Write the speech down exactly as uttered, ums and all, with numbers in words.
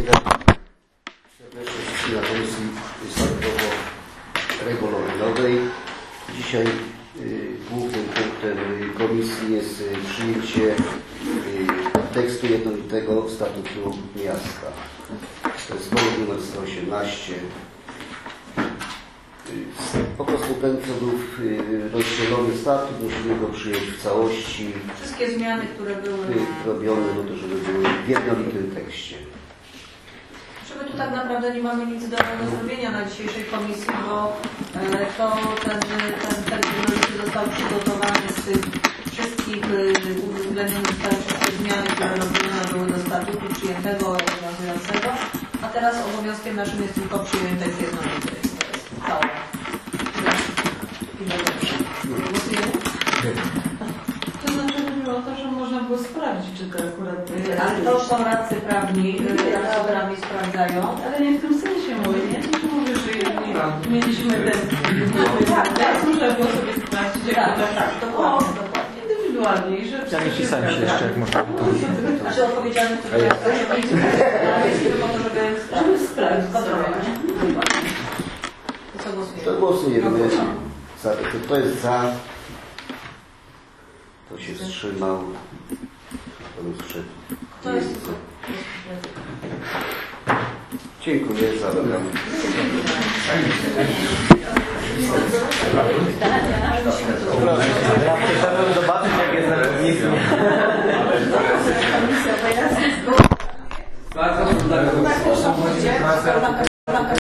serdecznie na Komisji Sądowo-Regulaminowej. Dzisiaj y, głównym punktem Komisji jest y, przyjęcie y, tekstu jednolitego statutu miasta. To jest projekt numer sto osiemnaście. Po prostu ten, co był rozdzielony statut, musimy go przyjąć w całości. Wszystkie zmiany, które były robione, no to żeby były w jednolitym tekście. My tu tak naprawdę nie mamy nic do, do zrobienia na dzisiejszej komisji, bo e, to ten, ten tekst jednolity został przygotowany z tych wszystkich uwzględnionych zostały wszystkie zmiany, które robione były do statutu przyjętego, obowiązującego, a teraz obowiązkiem naszym jest tylko przyjąć tekst jednolity. Całe. Głosujemy? To znaczy chodziło o to, że można było sprawdzić, czy to akurat... Ale to są radcy prawni, radcy prawni sprawdzają. Ale nie w tym sensie mówię, nie? To mówię, że jeżeli mieliśmy ten... Teraz można było sobie sprawdzić, jak Tak, to tak, dokładnie, dokładnie. Indywidualnie i że... Ja nie pisałem się jeszcze, jak można to Znaczy odpowiedzialny to jest to, żeby żeby sprawdzić, kontrolować. To co głosujemy? To głosujemy. Za, kto jest za? Kto się wstrzymał? Kto był przeciw? To jest Dziękuję za program. Chciałbym zobaczyć, jak jest na komisji. Bardzo